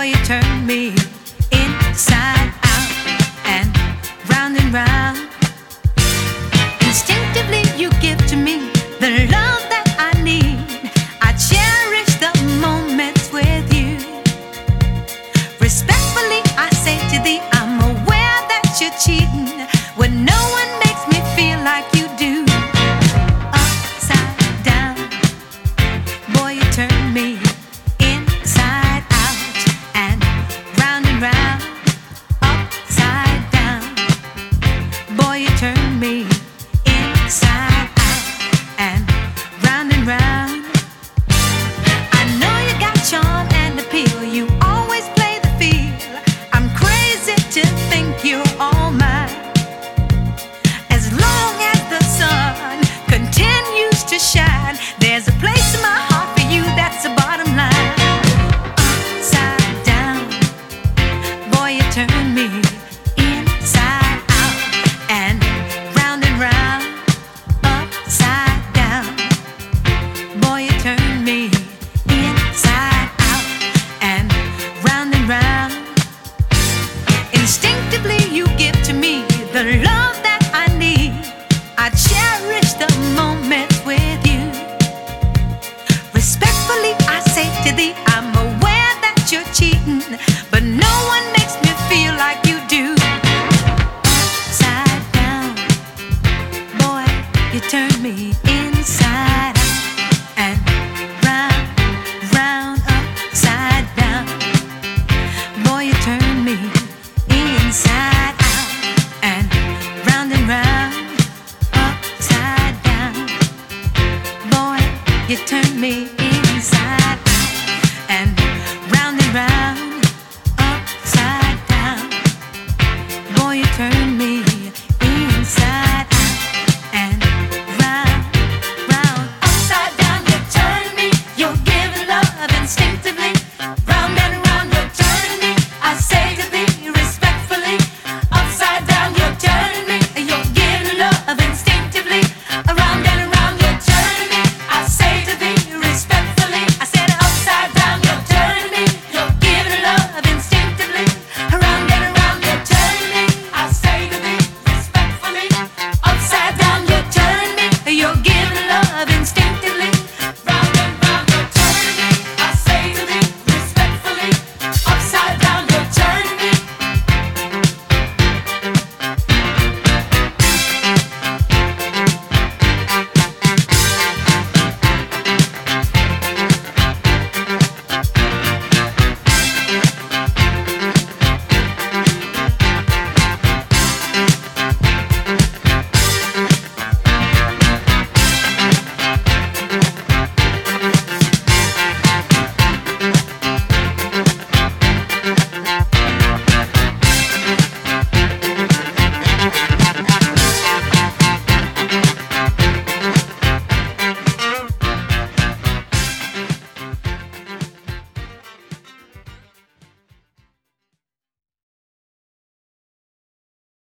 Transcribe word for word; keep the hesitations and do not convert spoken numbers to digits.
you turn me inside out and round and round. Instinctively you give to me the love that I need. I cherish the moments with you. Respectfully I say to thee, I'm aware that you're cheating when no one makes me feel like you do. Upside down, boy, you turn me inside out and round and round. Upside down, boy, you turn me inside out and round and round. I know you got charm and appeal, you always play the field. I'm crazy to think you're all mine. As long as the sun continues to shine, there's a place in my heart for you, that's the bottom line. Upside down, boy, you turn me inside out and round and round. Upside down, boy, you turn me inside out and round and round. Instinctively you give to me the love that I need. I cherish the moments with you. Respectfully I say to thee, I'm aware that you're cheating, but no one makes me feel like you do. Upside down, boy, you turn me inside out and round, round. Upside down, boy, you turn me inside out and round and round. Upside down, boy, you turn me inside out and round and round.